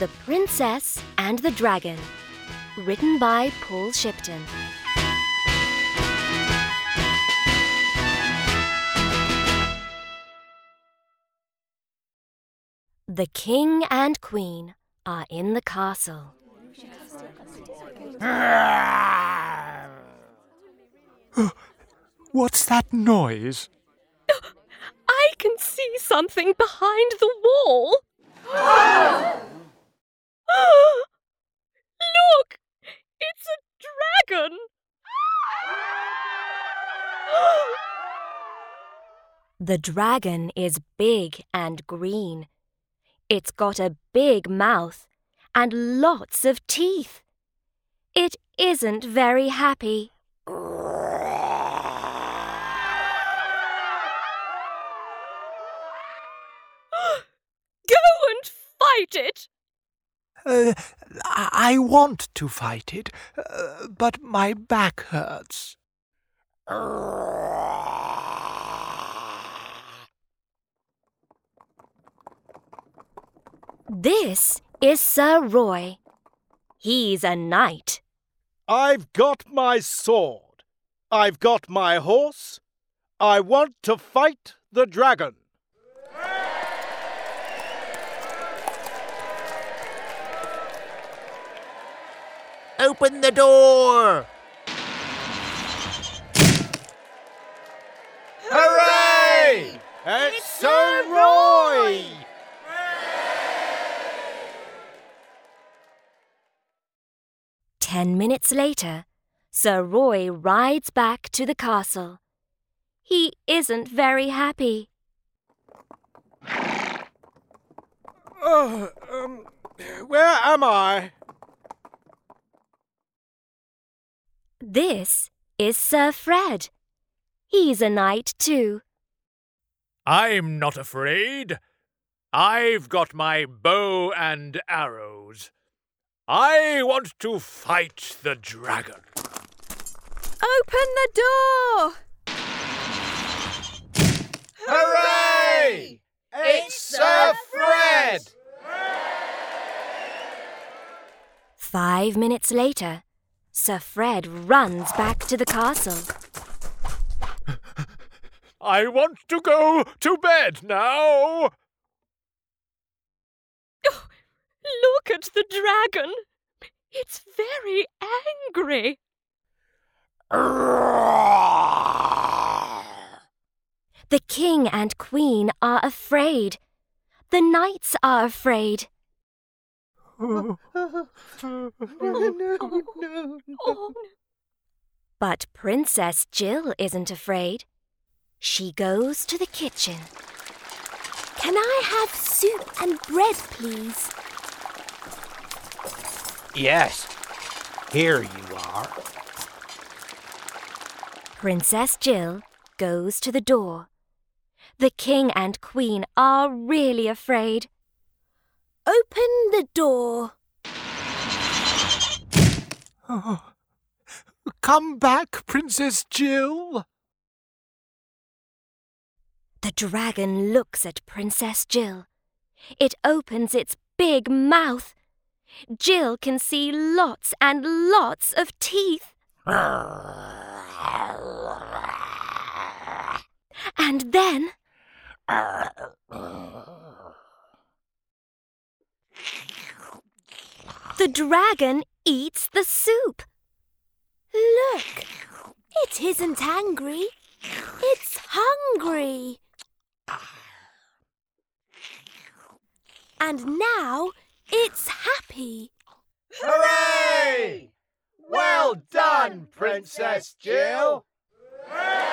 The Princess and the Dragon, written by Paul Shipton. The King and Queen are in the castle. What's that noise? I can see something behind the wall. Look! It's a dragon! The dragon is big and green. It's got a big mouth and lots of teeth. It isn't very happy. Go and fight it! I want to fight it, but my back hurts. This is Sir Roy. He's a knight. I've got my sword. I've got my horse. I want to fight the dragon. Open the door! Hooray! It's Sir Roy! "10 minutes later, Sir Roy rides back to the castle. He isn't very happy. Where am I? This is Sir Fred. He's a knight too. I'm not afraid. I've got my bow and arrows. I want to fight the dragon. Open the door! Hooray! It's Sir Fred! 5 minutes later, Sir Fred runs back to the castle. I want to go to bed now. Look at the dragon. It's very angry. The king and queen are afraid. The knights are afraid. But Princess Jill isn't afraid. She goes to the kitchen. Can I have soup and bread, please? Yes, here you are. Princess Jill goes to the door. The king and queen are really afraid. Open the door. Come back, Princess Jill. The dragon looks at Princess Jill. It opens its big mouth. Jill can see lots and lots of teeth. And then... the dragon eats the soup. Look, it isn't angry. It's hungry. And now it's happy. Hooray! Well done, Princess Jill!